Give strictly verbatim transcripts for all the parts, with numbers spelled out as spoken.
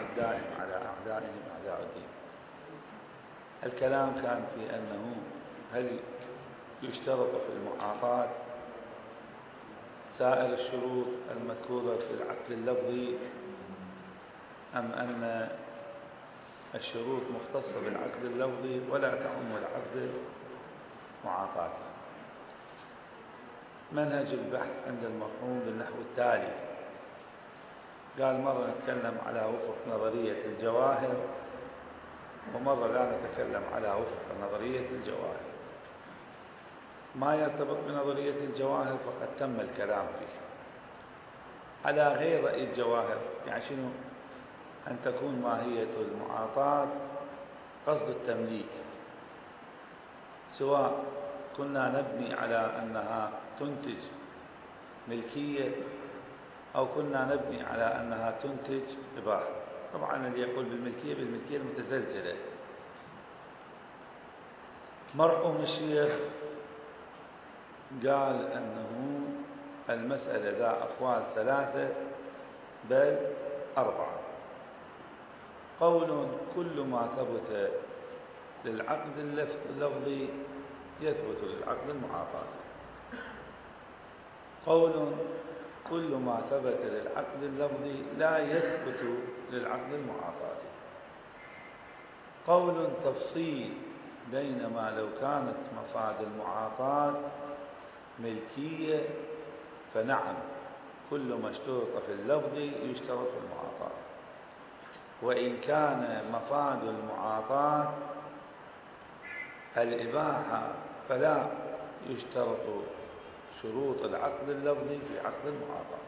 الدائم على أعدائهم أعداء الدين. الكلام كان في أنه هل يشترط في المعاطاة سائر الشروط المذكورة في العقد اللفظي، أم أن الشروط مختصة بالعقد اللفظي ولا تعم العقد معاطاة. منهج البحث عند المرحوم بالنحو التالي: قال مرة نتكلم على وفق نظرية الجواهر، ومرة لا نتكلم على وفق نظرية الجواهر. ما يرتبط بنظرية الجواهر فقد تم الكلام فيه على غير رأي الجواهر. يعني شنو؟ أن تكون ماهية المعاطاة قصد التمليك، سواء كنا نبني على أنها تنتج ملكية أو كنا نبني على أنها تنتج إباحة. طبعا اللي يقول بالملكية بالملكية المتزلزلة. مرحوم الشيخ قال أنه المسألة ذا أقوال ثلاثة بل أربعة. قول: كل ما ثبت للعقد اللفظي يثبت للعقد المعاطاتي. قول: كل ما ثبت للعقد اللفظي لا يثبت للعقد المعاطاتي. قول تفصيل: بينما لو كانت مفاد المعاطاة ملكية فنعم كل ما اشترط في اللفظ يشترط في المعاطاة، وإن كان مفاد المعاطاة الإباحة فلا يشترط شروط العقد اللفظي في عقد المعاطاة.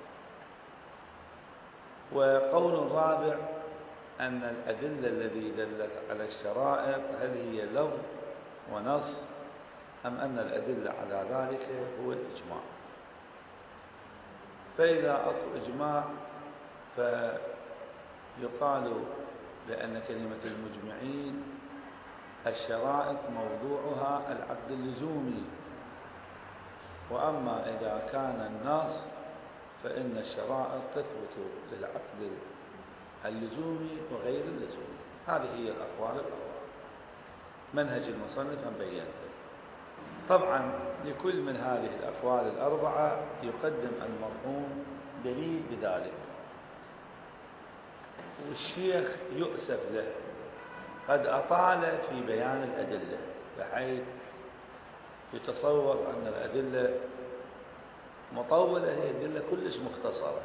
وقول رابع: أن الأدلة التي دلت على الشرائط هل هي لفظ ونص أم أن الأدلة على ذلك هو الإجماع. فإذا أطلق إجماع فيقال بأن كلمة المجمعين الشرائط موضوعها العقد اللزومي، وأما إذا كان النص فإن الشرائط تثبت للعقد اللزومي وغير اللزومي. هذه هي الأقوال الأربعة. منهج المصنف أن بينته. طبعا لكل من هذه الأقوال الأربعة يقدم المرحوم دليل بذلك، والشيخ يؤسف له قد أطال في بيان الأدلة بحيث يتصور أن الأدلة مطولة، هي أدلة كلش مختصرة.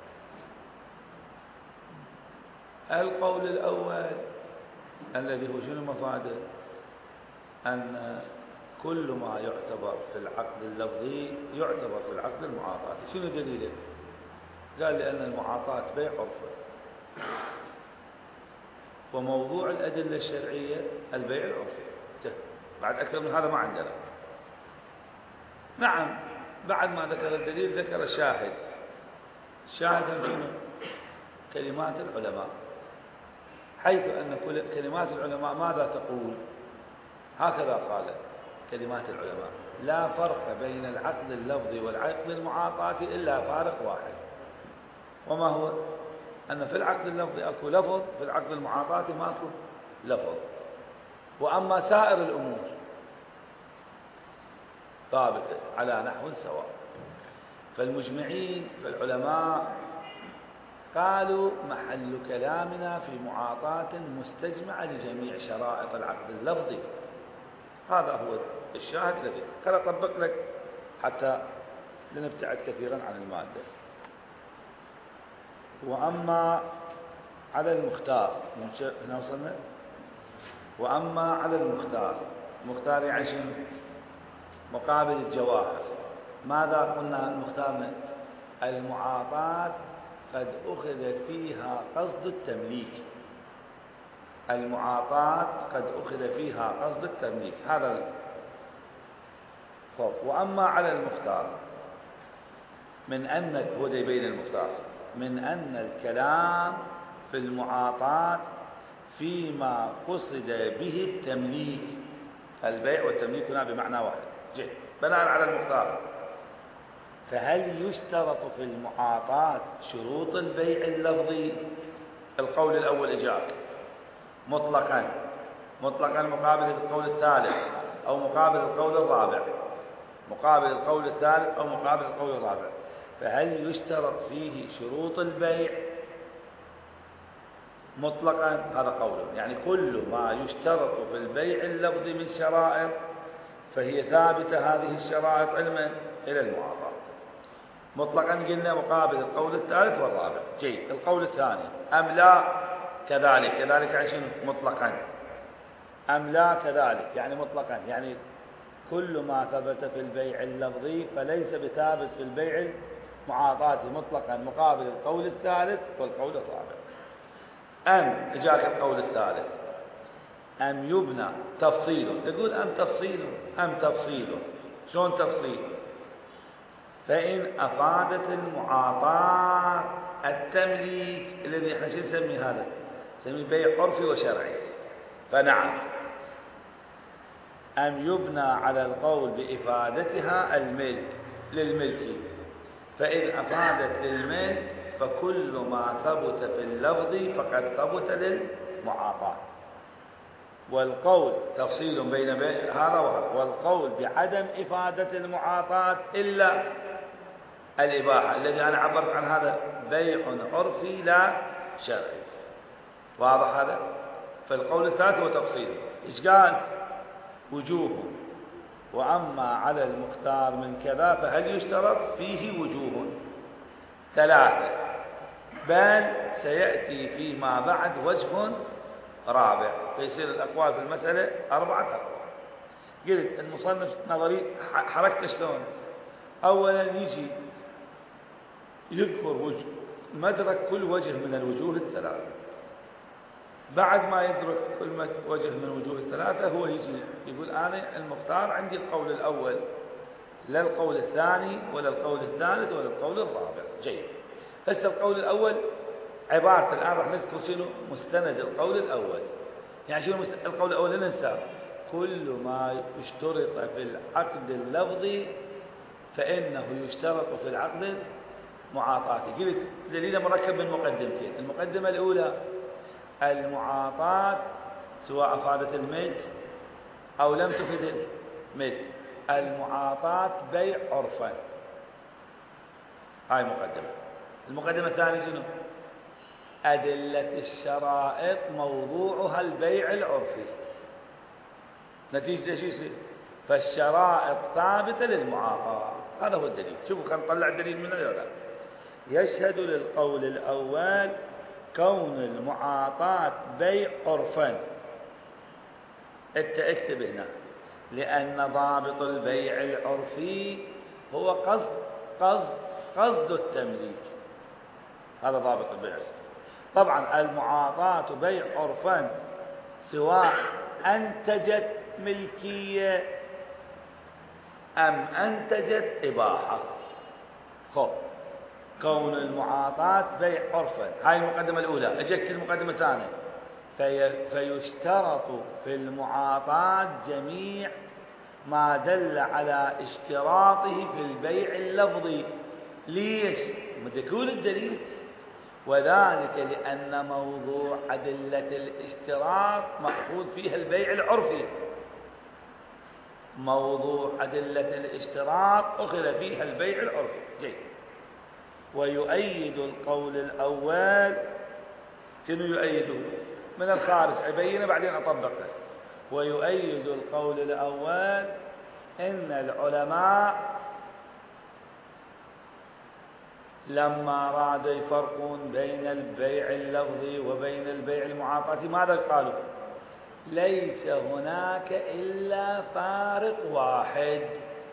القول الأول الذي هو شنو مفاده؟ أن كل ما يعتبر في العقد اللفظي يعتبر في العقد المعاطاتي. شنو دليله؟ قال لأن المعاطاة بيع عرفي، وموضوع الأدلة الشرعية البيع العرفي. بعد أكثر من هذا ما عندنا. نعم، بعد ما ذكر الدليل ذكر الشاهد. الشاهد شنو؟ كلمات العلماء، حيث أن كل كلمات العلماء ماذا تقول؟ هكذا قال كلمات العلماء: لا فرق بين العقد اللفظي والعقد المعاطاتي إلا فارق واحد، وما هو؟ أن في العقد اللفظي أكو لفظ، في العقد المعاطاتي ماكو لفظ. وأما سائر الأمور ثابتة على نحو سواء. فالمجمعين فالعلماء قالوا محل كلامنا في معاطاة مستجمعة لجميع شرائط العقد اللفظي. هذا هو الشاهد الذي كان أطبق لك حتى لنبتعد كثيرا عن المادة. وأما على المختار، هنا وصلنا. وأما على المختار، المختار يعني شنو؟ مقابل الجواهر. ماذا قلنا المختار؟ المعاطاة قد أخذ فيها قصد التمليك. المعاطاة قد أخذ فيها قصد التمليك، هذا الفرق. وأما على المختار من أن هو بين المختار من أن الكلام في المعاطاة فيما قصد به التمليك. البيع والتمليك هنا بمعنى واحد. جيد. بناء على المختار، فهل يشترط في المعاطاة شروط البيع اللفظي القول الأول إجاك مطلقا مطلقا مقابل القول الثالث أو مقابل القول الرابع، مقابل القول الثالث أو مقابل القول الرابع، فهل يشترط فيه شروط البيع مطلقا؟ هذا قوله، يعني كل ما يشترط في البيع اللفظي من شرائط فهي ثابتة هذه الشرائط علما إلى المعاطاة. مطلقا قلنا مقابل القول الثالث والرابع. جيد. القول الثاني أم لا كذلك، كذلك عشان مطلقا أم لا كذلك يعني مطلقا، يعني كل ما ثبت في البيع اللفظي فليس بثابت في البيع المعاطاة مطلقا مقابل القول الثالث والقول الرابع. أم إجاك القول الثالث أم يبنى تفصيله، يقول أم تفصيله أم تفصيله شلون تفصيله؟ فإن أفادت المعاطاة التمليك الذي احنا شو نسمي هذا؟ نسميه بيع عرفي وشرعي. فنعم أم يبنى على القول بإفادتها الملك للملك، فإن أفادت للملك فكل ما ثبت في اللفظ فقد ثبت للمعاطاة. والقول تفصيل بين هذا وهذا، والقول بعدم إفادة المعاطاة إلا الإباحة الذي أنا عبرت عن هذا بيع عرفي لا شرعي. واضح هذا؟ فالقول الثالث هو تفصيله. إيش قال؟ وجوه. وأما على المختار من كذا فهل يشترط فيه وجوه ثلاثة، بل سيأتي فيما بعد وجه رابع، فيصير الأقوال في المسألة أربعة أقوال. قلت المصنف نظري حركته شلون؟ أولا يجي يذكر وجه مدرك كل وجه من الوجوه الثلاثة، بعد ما يدرك كل وجه من الوجوه الثلاثة هو يجي يقول أنا المختار عندي القول الأول لا القول الثاني ولا القول الثالث ولا القول الرابع. جيد. هسه القول الأول عبارة الآن راح نذكر شنو مستند القول الأول. يعني شنو القول الأول؟ لا ننساه، كل ما يشترط في العقد اللفظي فإنه يشترط في العقد المعاطاتي. قلت دليل مركب من مقدمتين. المقدمة الأولى المعاطاة سواء أفادت الملك أو لم تفد الملك، المعاطاة بيع عرفا. هاي مقدمة. المقدمة الثانية شنو؟ أدلة الشرائط موضوعها البيع العرفي. نتيجة شو يصير؟ فالشرائط ثابتة للمعاطاة. هذا هو الدليل. شوفوا خلينا نطلع الدليل من هذا. يشهد للقول الأول كون المعاطاة بيع عرفا. انت اكتب هنا لأن ضابط البيع العرفي هو قصد قصد قصد التمليك. هذا ضابط البيع. طبعا المعاطاة بيع عرفا سواء أنتجت ملكية أم أنتجت إباحة. خب كون المعاطاة بيع عرفا، هاي المقدمة الأولى. أجت المقدمة الثانية، في فيشترط في المعاطاة جميع ما دل على اشتراطه في البيع اللفظي. ليش؟ مذكور الدليل. وذلك لأن موضوع أدلة الاشتراط مأخوذ فيها البيع العرفي. موضوع أدلة الاشتراط أخذ فيها البيع العرفي. جيد. ويؤيد القول الأول. شنو يؤيده؟ من الخارج أبينه بعدين أطبقه. ويؤيد القول الأول إن العلماء لما أرادوا يفرقون بين البيع اللفظي وبين البيع المعاطاة ماذا قالوا؟ ليس هناك إلا فارق واحد.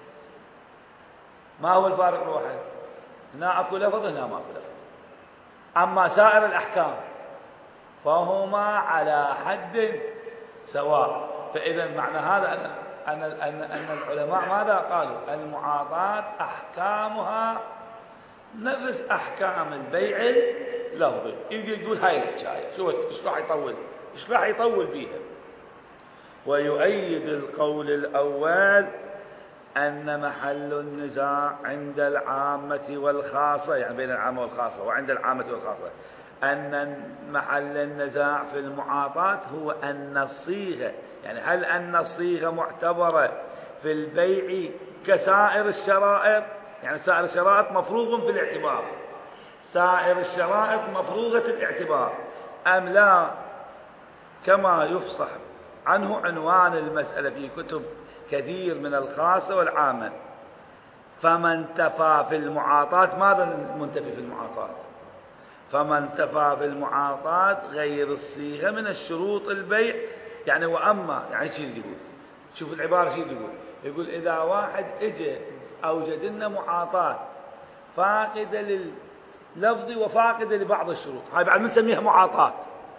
ما هو الفارق الواحد؟ هنا أكو لفظ هنا ما أكو لفظ. أما سائر الأحكام فهما على حد سواء. فإذا معنى هذا أن أن أن, أن العلماء ماذا قالوا؟ المعاطاة أحكامها نفس أحكام البيع اللفظي. يجي يقول هاي الحكاية شو ايش راح يطول؟ ايش راح يطول بيها؟ ويؤيد القول الأول أن محل النزاع عند العامة والخاصة، يعني بين العامة والخاصة، وعند العامة والخاصة أن محل النزاع في المعاطاة هو أن الصيغة، يعني هل أن الصيغة معتبرة في البيع كسائر الشرائط، يعني سائر الشرائط مفروغ في الاعتبار، سائر الشرائط مفروغة الاعتبار، أم لا كما يفصح عنه عنوان المسألة في كتب كثير من الخاصة والعامة. فمن تفى في المعاطاة، ماذا المنتفي في المعاطاة؟ فمن تفى في المعاطاة غير الصيغة من الشروط البيع، يعني وأما، يعني شو يقول؟ شوف العبارة شو يقول؟ يقول إذا واحد اجى أوجد لنا معاطاة فاقدة لللفظ وفاقدة لبعض الشروط، هاي بعد نسميها معاطاة.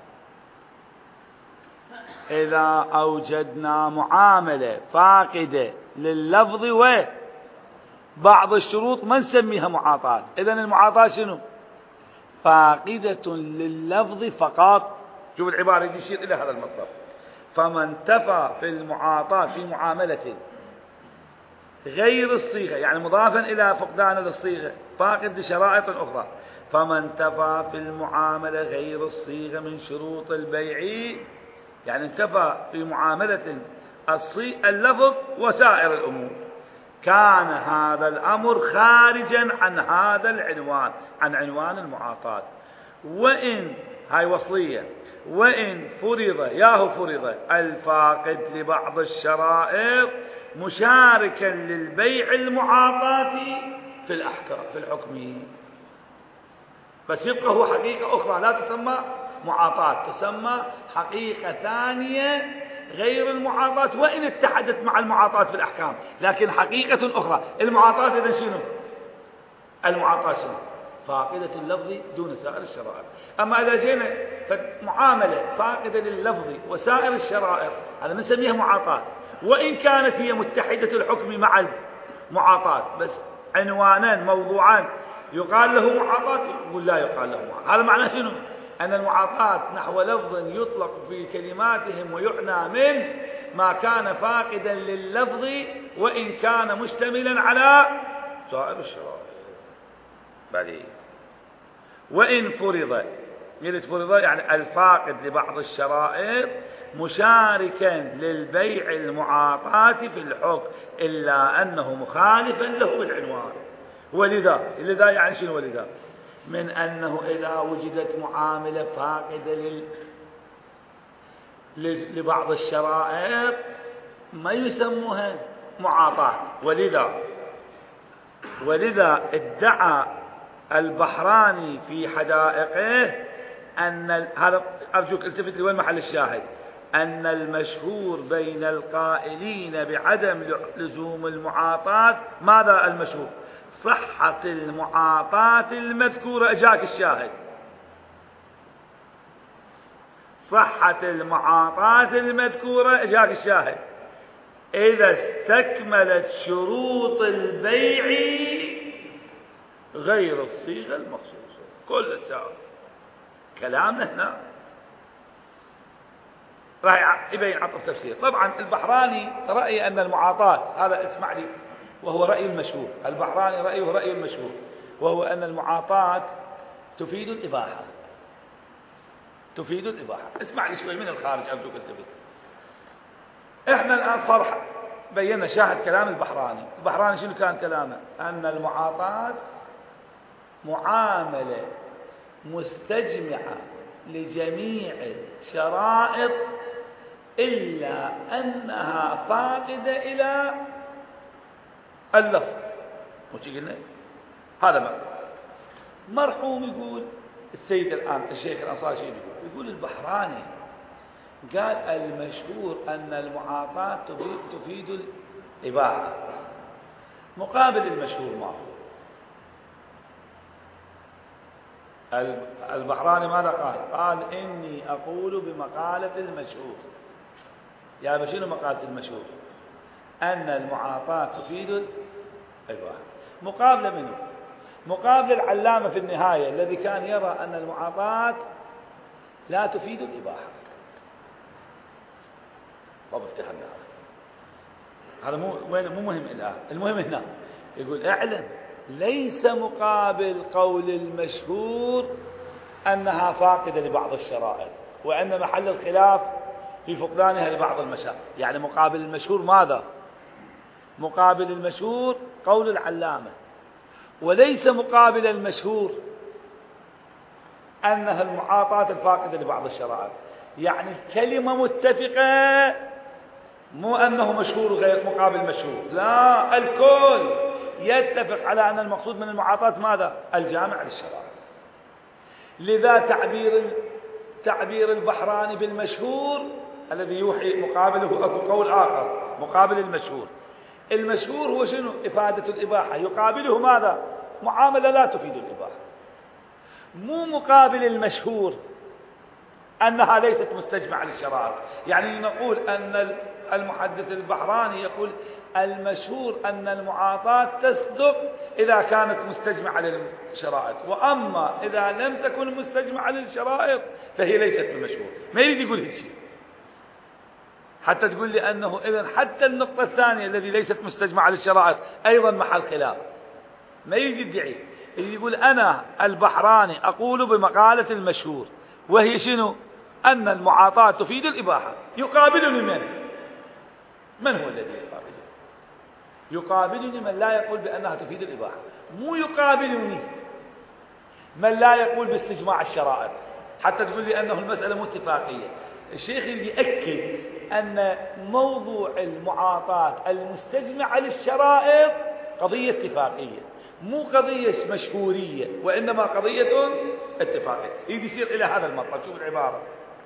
إذا أوجدنا معاملة فاقدة لللفظ وبعض الشروط ما نسميها معاطاة. إذن المعاطاة شنو؟ فاقدة لللفظ فقط. شوف العبارة يشير إلى هذا المطلب. فمن تفى في المعاطاة في معاملة غير الصيغة، يعني مضافا إلى فقدان الصيغة، فاقد لشرائط أخرى. فمن تفى في المعاملة غير الصيغة من شروط البيع، يعني انتفى في معاملة اللفظ وسائر الأمور، كان هذا الأمر خارجا عن هذا العنوان، عن عنوان المعاطاة. وإن هاي وصلية، وإن فرض ياهو فرض الفاقد لبعض الشرائط مشاركا للبيع المعاطاة في الأحكام في الحكم، بس يبقى هو حقيقة أخرى لا تسمى معاطاة، تسمى حقيقة ثانية غير المعاطاة، وإن اتحدت مع المعاطاة في الأحكام، لكن حقيقة أخرى. المعاطاة إذن شنو؟ المعاطاة شنو؟ فاقدة اللفظ دون سائر الشرائط. أما إذا جينا معاملة فاقدة لللفظ وسائر الشرائط، هذا بنسميها معاطاة، وإن كانت هي متحدة الحكم مع المعاطاة، بس عنوانان موضوعان يقال له معاطاة، يقول لا يقال له معاطاة. هذا معناه شنو؟ أن المعاطاة نحو لفظ يطلق في كلماتهم ويعنى منه ما كان فاقدا لللفظ وإن كان مشتملا على سائر الشرائط. بعدين وإن فرض، يريد فرض يعني الفاقد لبعض الشرائط مشاركا للبيع المعاطاة في الحكم، إلا أنه مخالفا له بالعنوان. ولذا لذا يعني شنو ولذا؟ من أنه إذا وجدت معاملة فاقدة لل... لبعض الشرائط ما يسموها معاطاة. ولذا ولذا ادعى البحراني في حدائقه أن هذا، أرجوك التفت لي وين محل الشاهد، أن المشهور بين القائلين بعدم لزوم المعاطاة، ماذا المشهور؟ صحة المعاطاة المذكورة. أجاك الشاهد، صحة المعاطاة المذكورة، أجاك الشاهد إذا استكملت شروط البيع غير الصيغة المخصوصة. كل ساعة كلامنا هنا راح يبين عطف تفسير. طبعا البحراني رأي أن المعاطاة، هذا اسمع لي، وهو رأي المشهور، البحراني رأيه رأي المشهور، وهو أن المعاطاة تفيد الإباحة، تفيد الإباحة. اسمع لي شوي من الخارج أرجوك التفت. إحنا الآن صرح بينا شاهد كلام البحراني. البحراني شنو كان كلامه؟ أن المعاطاة معاملة مستجمعة لجميع الشرائط إلا أنها فاقدة إلى اللفظ. وش قلنا؟ هذا ما مرحوم يقول السيد الآن الشيخ الأنصاري شيء يقول يقول البحراني قال المشهور أن المعاطاة تفيد الإباحة، مقابل المشهور ما هو؟ البحراني ماذا قال؟ قال إني أقول بمقالة المشهور. يا بشنو مقالة المشهور؟ أن المعاطاة تفيد الإباحة. مقابل منه؟ مقابل العلامة في النهاية الذي كان يرى أن المعاطاة لا تفيد الإباحة. طب افتهمنا هذا، هذا مو وين، مو مهم الآن، المهم هنا يقول اعلم ليس مقابل قول المشهور أنها فاقدة لبعض الشرائط، وأن محل الخلاف في فقدانها لبعض المشاهد. يعني مقابل المشهور ماذا؟ مقابل المشهور قول العلامة، وليس مقابل المشهور أنها المعاطاة الفاقدة لبعض الشرائط. يعني الكلمة متفقة، مو أنه مشهور غير مقابل مشهور، لا، الكل يتفق على أن المقصود من المعاطاة ماذا؟ الجامع للشرائط. لذا تعبير تعبير البحراني بالمشهور الذي يوحي مقابله أكو قول آخر مقابل المشهور. المشهور هو شنو؟ إفادة الإباحة، يقابله ماذا؟ معاملة لا تفيد الإباحة. مو مقابل المشهور أنها ليست مستجمعة للشرائط. يعني نقول أن المحدث البحراني يقول المشهور أن المعاطاة تصدق إذا كانت مستجمعة للشرائط، وأما إذا لم تكن مستجمعة للشرائط فهي ليست بمشهور. ما يريد يقول هيك شيء حتى تقول لي أنه إذن حتى النقطة الثانية الذي ليست مستجمعة للشرائط أيضا محل خلاف. ما يريد يدعي، يقول أنا البحراني أقول بمقالة المشهور، وهي شنو؟ أن المعاطاة تفيد الإباحة. يقابلني من؟ من هو الذي يقابلني؟ يقابلني من لا يقول بأنها تفيد الإباحة، مو يقابلني من لا يقول باستجماع الشرائط حتى تقول لي أنه المسألة مو اتفاقية. الشيخ يأكد أن موضوع المعاطاة المستجمعة للشرائط قضية اتفاقية، مو قضية مشهورية، وإنما قضية اتفاقية. يجي يصير إلى هذا المطلب. شوف العبارة.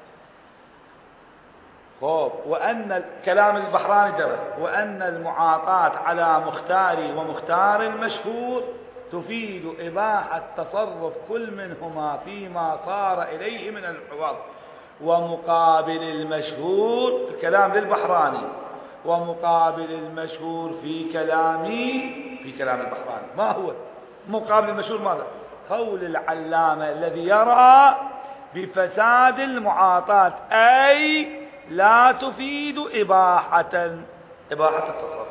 خوب. وأن كلام البحراني درس وأن المعاطاة على مختاري ومختار المشهور تفيد إباحة تصرف كل منهما فيما صار إليه من الحفاظ. ومقابل المشهور الكلام للبحراني، ومقابل المشهور في كلامي في كلام البحراني ما هو؟ مقابل المشهور ماذا؟ قول العلامة الذي يرى بفساد المعاطاة، أي لا تفيد إباحة إباحة التصرف.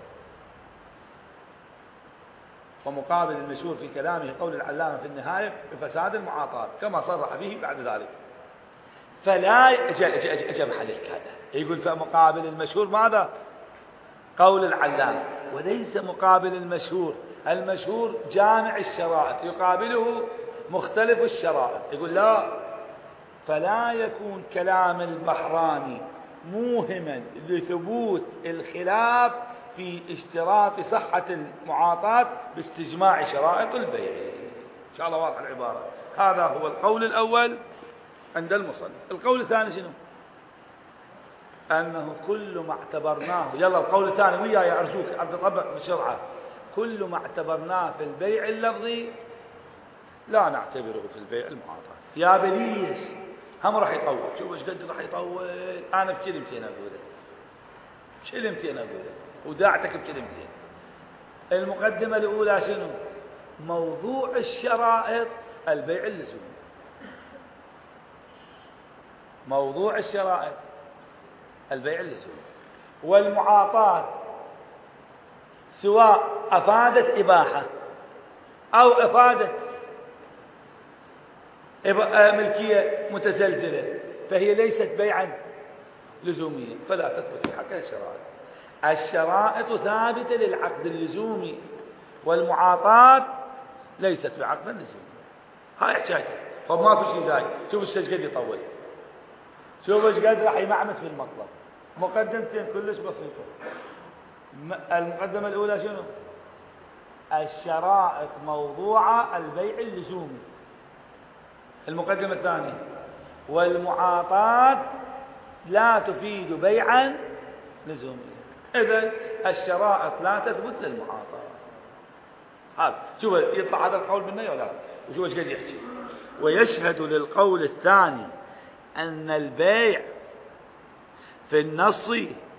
ومقابل المشهور في كلامه قول العلامة في النهاية بفساد المعاطاة كما صرح به بعد ذلك. فلا أجى محل الكلام يقول فمقابل المشهور ماذا؟ قول العلامة، وليس مقابل المشهور. المشهور جامع الشرائط، يقابله مختلف الشرائط. يقول لا، فلا يكون كلام البحراني موهما لثبوت الخلاف في اشتراط صحة المعاطاة باستجماع شرائط البيع. إن شاء الله واضح العبارة. هذا هو القول الأول عند المصنف. القول الثاني شنو؟ أنه كل ما اعتبرناه، يلا القول الثاني وياي أرجوك عبد الطبع بسرعة. كل ما اعتبرناه في البيع اللفظي لا نعتبره في البيع المعاطاة. يا بليش هم راح يطول. شوف ايش قد راح يطول. أنا بكلمتين أقوله، بكلمتين أقوله، وداعتك بكلمتين. المقدمة الأولى شنو؟ موضوع الشرائط البيع اللزومي. موضوع الشرائط البيع اللزومي والمعاطاة سواء أفادت إباحة أو أفادت ملكية متزلزلة فهي ليست بيعا لزوميا، فلا تثبت في حقها الشرائط. الشرائط ثابتة للعقد اللزومي والمعاطاة ليست بعقد لزومي. هاي حكايته. فماكو شيء زايد. شوف ايش قد يطول، شوف ايش قد راح يمعمس في المطلب. مقدمتين كلش بسيطة. المقدمة الأولى شنو؟ الشرائط موضوعة البيع اللزومي. المقدمة الثانية والمعاطاة لا تفيد بيعا لزوميا. إذن الشرائط لا تثبت للمعاطاة. هذا شوف يطلع هذا القول منه ولا؟ وشوف ايش قد يحكي. ويشهد للقول الثاني أن البيع في النص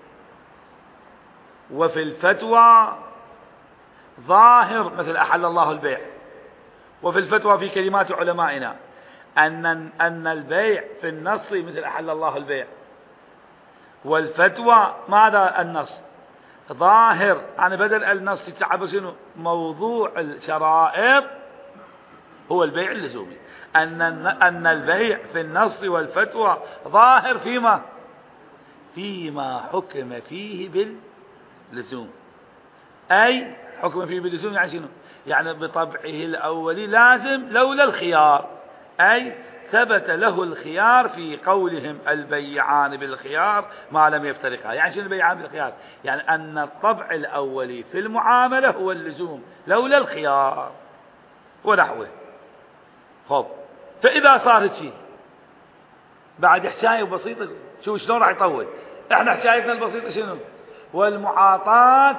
وفي الفتوى ظاهر، مثل أحل الله البيع، وفي الفتوى في كلمات علمائنا أن أن البيع في النص مثل أحل الله البيع، والفتوى ماذا؟ النص ظاهر. أنا بدل النص تعب شنو؟ موضوع الشرائط هو البيع اللزومي. أن أن البيع في النص والفتوى ظاهر فيما فيما حكم فيه باللزوم. أي حكم فيه باللزوم يعني شنو؟ يعني بطبعه الأولي لازم لولا الخيار، أي ثبت له الخيار في قولهم البيعان بالخيار ما لم يفترقا. يعني شنو البيعان بالخيار؟ يعني أن الطبع الأولي في المعاملة هو اللزوم لولا الخيار ونحوه. خب فإذا صارت شيء بعد حكاية بسيطة، شوف شلون راح يطول. احنا حكايتنا البسيطة شنو؟ والمعاطاة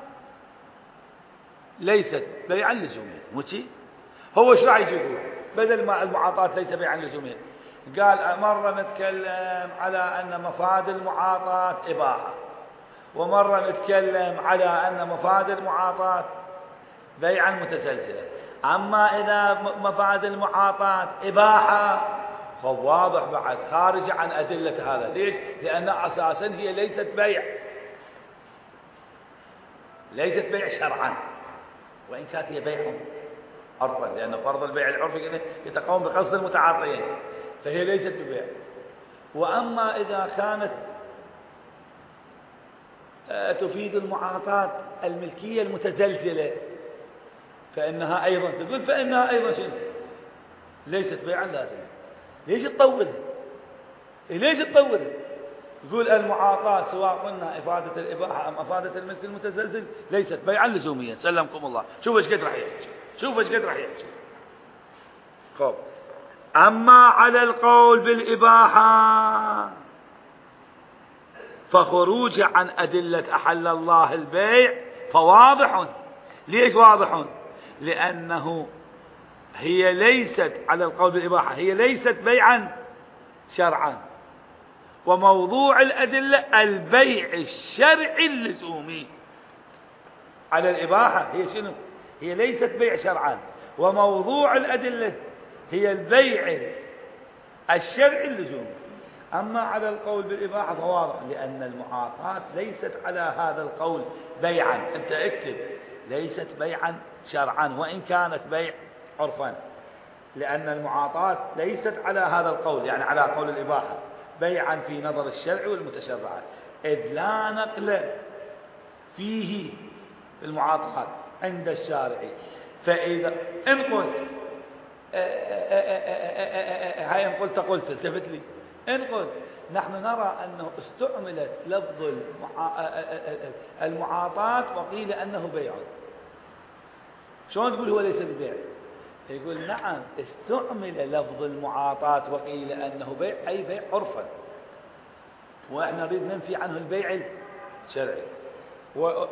ليست بيعا لزوميا، مو شي؟ هو ايش راح يجي يقول؟ بدل ما المعاطاة ليس بيعا لزوميا، قال مرة نتكلم على أن مفاد المعاطاة إباحة، ومرة نتكلم على أن مفاد المعاطاة بيعا متسلسلة. أما إذا مفاد المعاطاة إباحة فواضح بعد خارج عن أدلة هذا. ليش؟ لأن أساسا هي ليست بيع، ليست بيع شرعا، وإن كانت هي بيع عرفا، لأن فرض البيع العرفي يتقوم بقصد المتعاطيين، فهي ليست ببيع. وأما إذا كانت تفيد المعاطاة الملكية المتزلزلة فإنها أيضا تقول فإنها أيضا شنو؟ ليست بيعا لازما. ليش تطولها؟ ليش تطولها؟ يقول المعاطاة سواء قلنا إفادة الإباحة أم إفادة الملك المتزلزل ليست بيعا لزوميا. سلمكم الله. شوف ايش قد راح يحكي، شوف ايش قد راح يحكي. خب أما على القول بالإباحة فخروج عن أدلة أحل الله البيع فواضح. ليش واضح؟ لأنه هي ليست على القول بالإباحة، هي ليست بيعا شرعا، وموضوع الأدلة البيع الشرعي اللزومي. على الإباحة هي شنو؟ هي ليست بيع شرعا، وموضوع الأدلة هي البيع الشرعي اللزومي. أما على القول بالإباحة فواضح، لأن المعاطاة ليست على هذا القول بيعا. أنت اكتب ليست بيعا شرعا وإن كانت بيع عرفا، لأن المعاطاة ليست على هذا القول، يعني على قول الإباحة، بيعا في نظر الشرع والمتشرعات، إذ لا نقل فيه المعاطاة عند الشارع. فإذا إن قلت هاي إن قلت قلت التفت لي، إن قلت نحن نرى أنه استعملت لفظ المعاطاة وقيل أنه بيع، شلون تقول هو ليس ببيع؟ يقول نعم استعمل لفظ المعاطاة وقيل أنه بيع، أي بيع عرفا، وإحنا نريد ننفي عنه البيع الشرعي. و...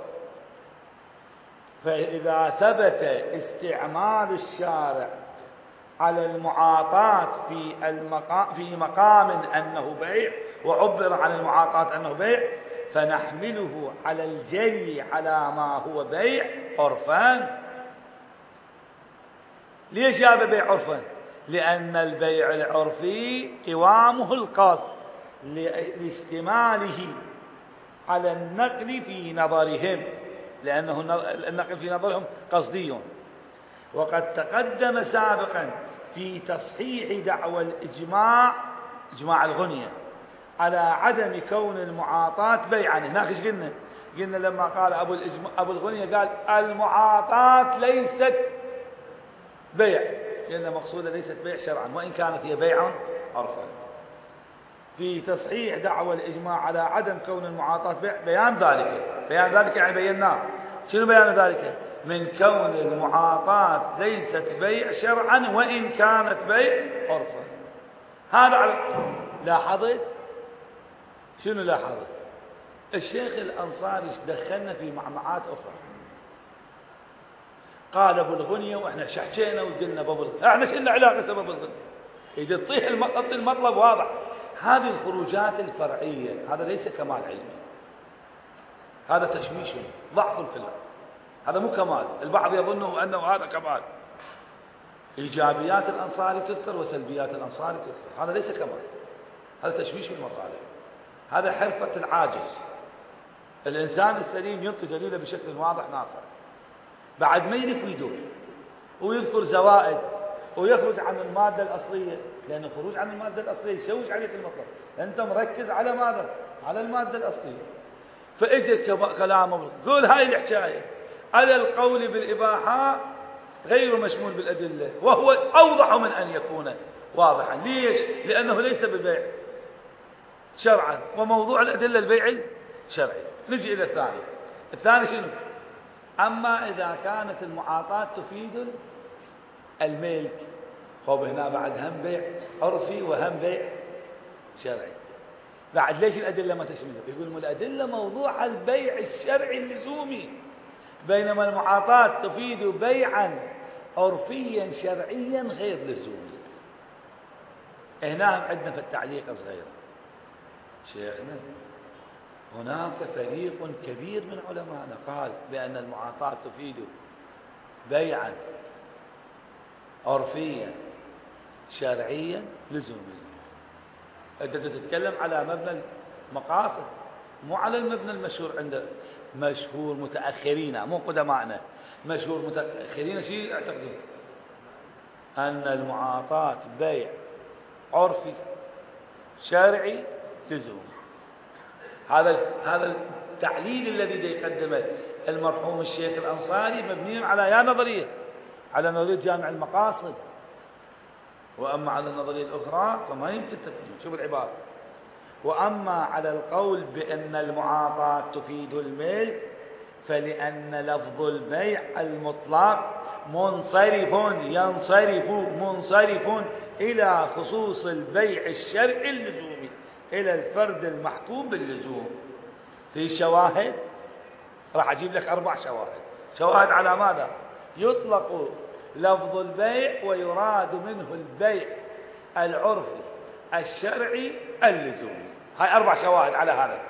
فإذا ثبت استعمال الشارع على المعاطاة في المقام في مقام أنه بيع، وعبر عن المعاطاة أنه بيع، فنحمله على الجري على ما هو بيع عرفا. ليش جاب بيع عرفا؟ لأن البيع العرفي قوامه القصد لاشتماله على النقل في نظرهم، لأنه النقل في نظرهم قصدي. وقد تقدم سابقا في تصحيح دعوى الإجماع، إجماع الغنية، على عدم كون المعاطاة بيعا. هناك ايش قلنا؟ قلنا لما قال أبو, أبو الغنية قال المعاطاة ليست بيع، لأن مقصودة ليست بيع شرعا وإن كانت هي بيعا عرفا. في تصحيح دعوى الإجماع على عدم كون المعاطاة بيع، بيان ذلك، بيان ذلك يعني بيناه. شنو بيان ذلك؟ من كون المعاطاة ليست بيع شرعا وإن كانت بيع عرفا. هذا على لاحظت؟ شنو لاحظت؟ الشيخ الأنصاري دخلنا في معمعات أخرى. قال أبو الغنية وإحنا شحشينا وقلنا بابو الغنية، إحنا شلنا علاقة سبب الغنية. إذا تطيح المطلب واضح. هذه الخروجات الفرعية هذا ليس كمال علمي، هذا تشويش ضعف في العلم، هذا مو كمال. البعض يظنه أنه هذا كمال. إيجابيات الأنصاري تذكر وسلبيات الأنصاري تذكر، هذا ليس كمال، هذا تشويش بالمطالب، هذا حرفة العاجز. الإنسان السليم ينطي دليله بشكل واضح ناصع، بعد ما يلف ويدور ويذكر زوائد ويخرج عن المادة الأصلية، لأن الخروج عن المادة الأصلية يشوش عليك المطلب، أنت مركز على ماذا؟ على المادة الأصلية. فإجت كلامه قول هاي الحكاية على القول بالإباحة غير مشمول بالأدلة، وهو أوضح من أن يكون واضحا. ليش؟ لأنه ليس ببيع شرعا، وموضوع الأدلة البيع الشرعي. نجي إلى الثاني. الثاني شنو؟ أما إذا كانت المعاطاة تفيد الملك، فهو هنا بعد هم بيع عرفي وهم بيع شرعي. بعد ليش الأدلة ما تشمله؟ يقول الأدلة موضوع البيع الشرعي اللزومي، بينما المعاطاة تفيد بيعا عرفيا شرعيا غير لزومي. هنا عندنا في التعليق صغير شيخنا، هناك فريق كبير من علمائنا قال بأن المعاطاة تفيد بيعا عرفيا شرعيا لزوميا. أنت تتكلم على مبنى المقاصد، مو على المبنى المشهور عند مشهور متأخرين، مو قدمائنا، مشهور متأخرين شيء يعتقدون أن المعاطاة بيع عرفي شرعي لزومي. هذا هذا التعليل الذي يقدمه المرحوم الشيخ الأنصاري مبني على يا نظرية، على نظرية جامع المقاصد، وأما على النظرية الأخرى فما يمكن تفهم. شوف العبارة: وأما على القول بأن المعاطاة تفيد الملك فلأن لفظ البيع المطلق منصرف ينصرف منصرف إلى خصوص البيع الشرعي اللزومي، إلى الفرد المحكوم باللزوم. في شواهد، راح أجيب لك أربع شواهد. شواهد على ماذا؟ يطلق لفظ البيع ويراد منه البيع العرفي الشرعي اللزومي. هاي أربع شواهد على هذا.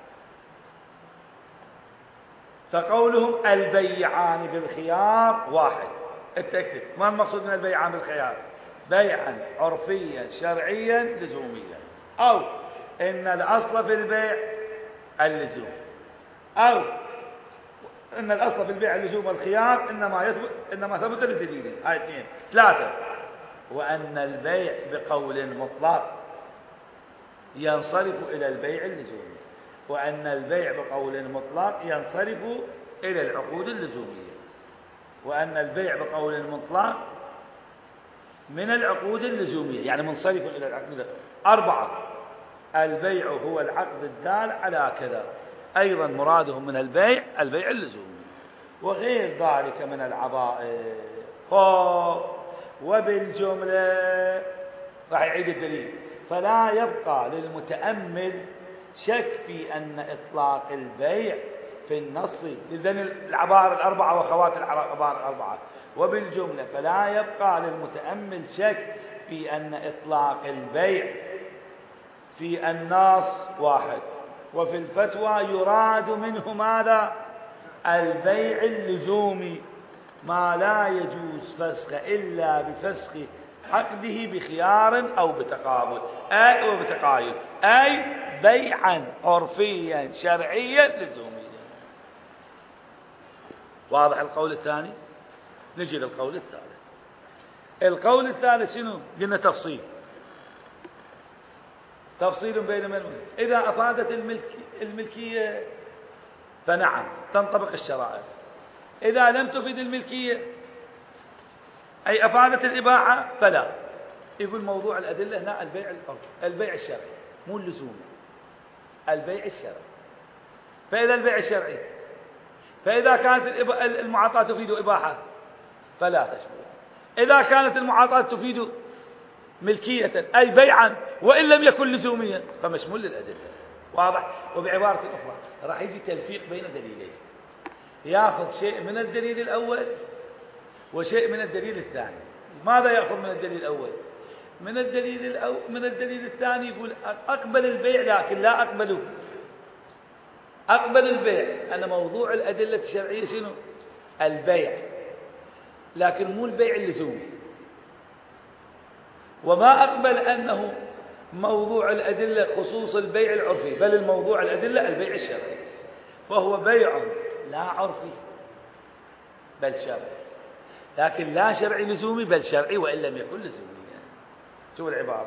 فقولهم البيعان بالخيار واحد، التكتب ما المقصود من البيعان بالخيار؟ بيعا عرفيا شرعيا لزوميا، أو إن الأصل في البيع اللزوم، أو إن الأصل في البيع اللزوم والخيار إنما يثبت إنما ثبت للدليل. هاي اثنين. ثلاثة: وأن البيع بقول مطلق ينصرف إلى البيع اللزومي، وأن البيع بقول مطلق ينصرف إلى العقود اللزومية، وأن البيع بقول مطلق من العقود اللزومية يعني منصرف إلى العقود. أربعة: البيع هو العقد الدال على كذا، أيضا مرادهم من البيع البيع اللزومي، وغير ذلك من العضائر. وبالجملة راح يعيد الدليل: فلا يبقى للمتأمل شك في أن إطلاق البيع في النص، إذن العبارة الأربعة وأخوات العبارة الأربعة. وبالجملة فلا يبقى للمتأمل شك في أن إطلاق البيع في النص واحد، وفي الفتوى يراد منه ماذا؟ البيع اللزومي، ما لا يجوز فسخ إلا بفسخ عقده بخيار أو بتقابل أي أو بتقايد، أي بيعا عرفيا شرعيا لزوميا. واضح القول الثاني؟ نجي للقول الثالث. القول الثالث شنو؟ قلنا تفصيل تفصيل بين من إذا أفادت الملك الملكية فنعم تنطبق الشرائع، إذا لم تفيد الملكية أي أفادت الإباحة فلا. يقول موضوع الأدلة هنا البيع البيع الشرعي مو اللزوم، البيع الشرعي. فإذا البيع الشرعي، فإذا كانت المعاطاة تفيد إباحة فلا تشمل. إذا كانت المعاطاة تفيد ملكية أي بيعا وإن لم يكن لزوميا فمشمول للأدلة. واضح؟ وبعبارة أخرى راح يجي تلفيق بين دليلين، يأخذ شيء من الدليل الأول وشيء من الدليل الثاني. ماذا يأخذ من الدليل الأول؟ من الدليل الأول من الدليل الثاني يقول أقبل البيع لكن لا أقبله. أقبل البيع أن موضوع الأدلة الشرعية شنو؟ البيع، لكن مو البيع اللزومي. وما أقبل أنه موضوع الأدلة خصوص البيع العرفي، بل الموضوع الأدلة البيع الشرعي، فهو بيع لا عرفي بل شرعي. لكن لا شرعي لزومي بل شرعي وإن لم يكن لزوميا. شوف العبارة.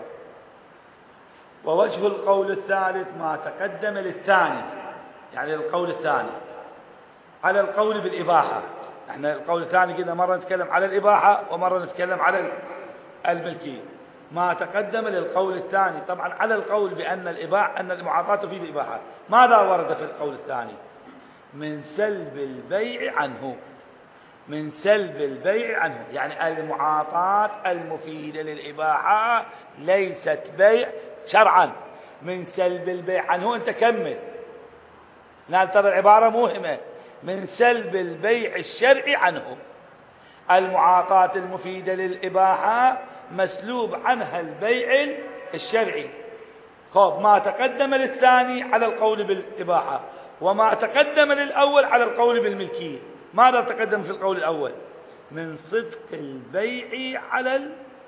ووجه القول الثالث ما تقدم للثاني، يعني القول الثاني على القول بالإباحة. احنا القول الثاني كده مرة نتكلم على الإباحة ومرة نتكلم على الملكية. ما تقدم للقول الثاني طبعا على القول بأن الإباحة أن المعاطاة تفيد الإباحة. ماذا ورد في القول الثاني؟ من سلب البيع عنه، من سلب البيع عنه، يعني المعاطاة المفيدة للإباحة ليست بيع شرعا، من سلب البيع عنه. أنت كمل، نال ترى العبارة مهمة، من سلب البيع الشرعي عنه. المعاطاة المفيدة للإباحة مسلوب عنها البيع الشرعي. خب ما تقدم للثاني على القول بالإباحة، وما تقدم للأول على القول بالملكية. ماذا تقدم في القول الأول؟ من صدق البيع على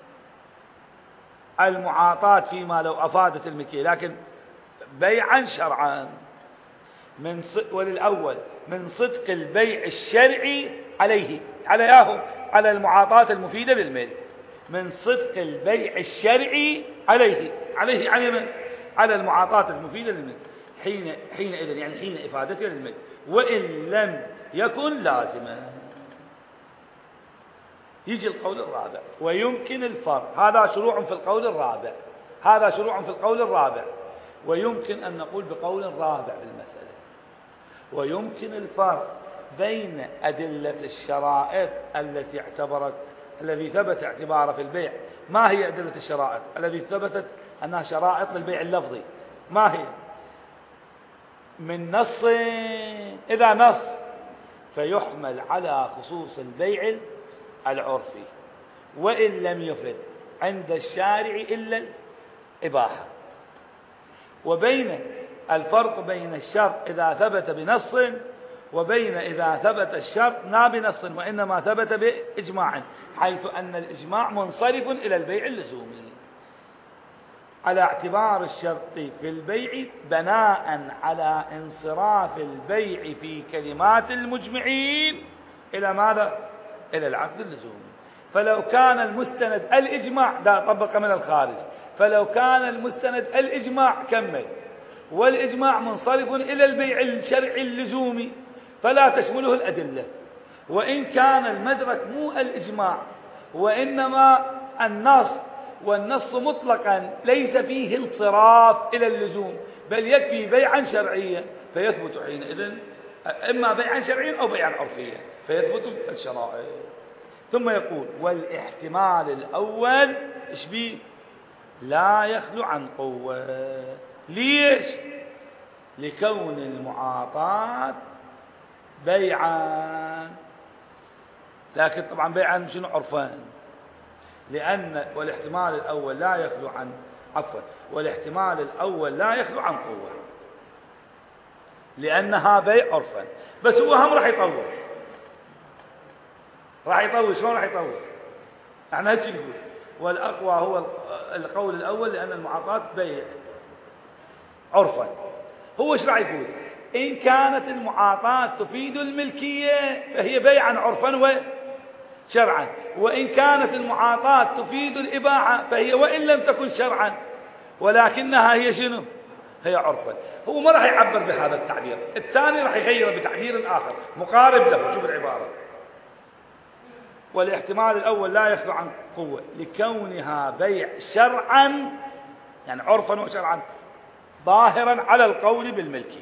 المعاطاة فيما لو أفادت الملكية، لكن بيعا شرعا. من وللأول من صدق البيع الشرعي عليه، على ياهو على المعاطاة المفيدة للملك. من صدق البيع الشرعي عليه، عليه على من؟ على المعاطاة المفيدة للملك حين حينئذ، يعني حين إفادتها للملك، وإن لم يكن لازما. يجي القول الرابع، ويمكن الفرق. هذا شروع في القول الرابع، هذا شروع في القول الرابع. ويمكن أن نقول بقول رابع بالمسألة. ويمكن الفرق بين أدلة الشرائط التي اعتبرت الذي ثبت اعتباره في البيع. ما هي أدلة الشرائط الذي ثبتت أنها شرائط للبيع اللفظي؟ ما هي؟ من نص، إذا نص فيحمل على خصوص البيع العرفي، وإن لم يفد عند الشارع إلا الإباحة. وبين الفرق بين الشرط إذا ثبت بنص وبين إذا ثبت الشرط لا بنص وإنما ثبت بإجماع، حيث أن الإجماع منصرف إلى البيع اللزومي على اعتبار الشرط في البيع بناء على انصراف البيع في كلمات المجمعين إلى ماذا؟ إلى العقد اللزومي. فلو كان المستند الإجماع، ده طبق من الخارج، فلو كان المستند الإجماع كمل، والإجماع منصرف إلى البيع الشرعي اللزومي فلا تشمله الأدلة. وإن كان المدرك مو الإجماع وإنما النص، والنص مطلقا ليس فيه انصراف إلى اللزوم بل يكفي بيعا شرعيا، فيثبت حينئذ إما بيعا شرعيا أو بيعا عرفيا، فيثبت الشرائع. ثم يقول والاحتمال الأول إيش بيه؟ لا يخلو عن قوة. ليش؟ لكون المعاطاة بيعا، لكن طبعا بيعا شنو؟ عرفان. لأن والاحتمال الأول لا يخلو عن عفوا والاحتمال الأول لا يخلو عن قوة، لأنها بيع عرفا. بس هو هم راح يطول، راح يطول. شلون راح يطول؟ احنا هيك نقول والأقوى هو القول الأول، لأن المعاطاة بيع عرفا. هو ايش راح يقول؟ إن كانت المعاطاة تفيد الملكية فهي بيعا عرفا وشرعا، وإن كانت المعاطاة تفيد الإباحة فهي وإن لم تكن شرعا ولكنها هي شنو؟ هي عرفا. هو ما راح يعبر بهذا التعبير، الثاني راح يغيره بتعبير آخر مقارب له. شوف العبارة، والاحتمال الأول لا يخلو عن قوة لكونها بيع شرعا، يعني عرفا وشرعا، ظاهرا على القول بالملكي،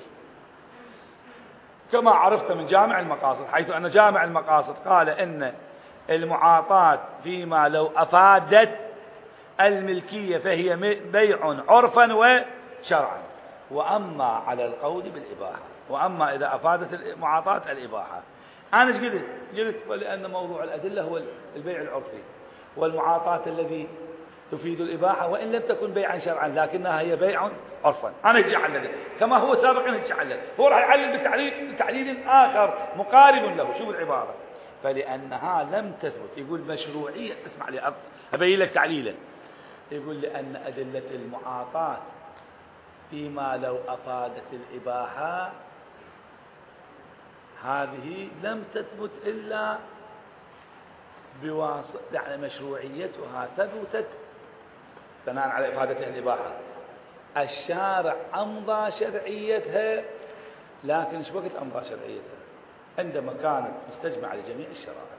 كما عرفت من جامع المقاصد، حيث أن جامع المقاصد قال إن المعاطاة فيما لو أفادت الملكية فهي بيع عرفا وشرعا، وأما على القول بالإباحة، وأما إذا أفادت المعاطاة الإباحة. أنا ايش قلت؟ قلت لأن موضوع الأدلة هو البيع العرفي، والمعاطاة الذي تفيد الإباحة وإن لم تكن بيعا شرعا لكنها هي بيع عرفا. أنا اجي علل كما هو سابقا اجي علل، هو راح يعلل بتعليل, بتعليل آخر مقارب له. شوف العبارة، فلأنها لم تثبت، يقول مشروعية، اسمع لي أبين لك تعليلا. يقول لأن أدلة المعاطاة فيما لو أفادت الإباحة هذه لم تثبت إلا بواسطة يعني مشروعيتها ثبتت بناء على إفادتها الإباحة. الشارع أمضى شرعيتها، لكن ايش وقت أمضى شرعيتها؟ عندما كانت مستجمعة لجميع الشرائع.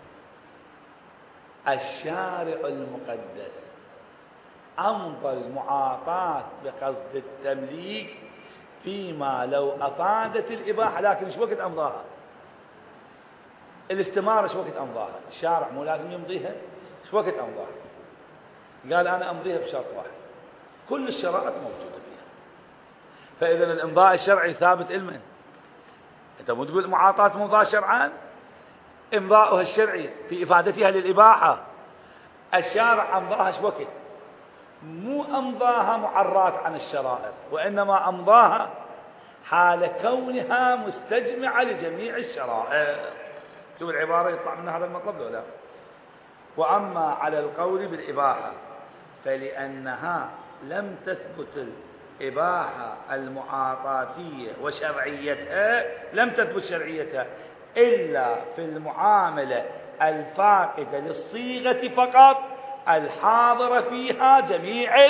الشارع المقدس أمضى المعاطاة بقصد التمليك فيما لو أفادت الإباحة، لكن ايش وقت أمضاها؟ الاستمارة ايش وقت أمضاها؟ الشارع مو لازم يمضيها، ايش وقت أمضاها؟ قال أنا أمضيها بشرط واحد، كل الشرائط موجودة فيها. فإذا الإمضاء الشرعي ثابت لمن؟ أنت مو تقول معاطاة ممضاة شرعا؟ إمضاؤها الشرعي في إفادتها للإباحة، الشارع أمضاها ايش وقت؟ مو أمضاها معرات عن الشرائط، وإنما أمضاها حال كونها مستجمعة لجميع الشرائط. شوف العبارة يطلع من هذا المطلب لو لا. وأما على القول بالإباحة فلأنها لم تثبت الإباحة المعاطاتية وشرعيتها، لم تثبت شرعيتها إلا في المعاملة الفاقدة للصيغة فقط الحاضرة فيها جميع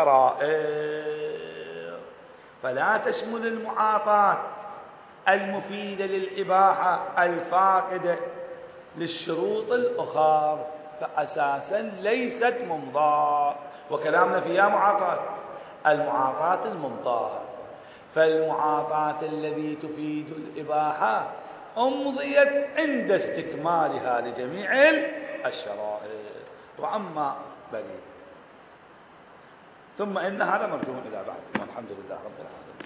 الشرائط، فلا تشمل المعاطاة المفيدة للإباحة الفاقدة للشروط الأخرى، فأساسا ليست ممضاة. وكلامنا فيها معاطاة، المعاطاة الممضاة، فالمعاطاة الذي تفيد الإباحة أمضيت عند استكمالها لجميع الشرائط. وأما بلي ثم إن هذا مرجو إلى بعد، والحمد لله رب العالمين.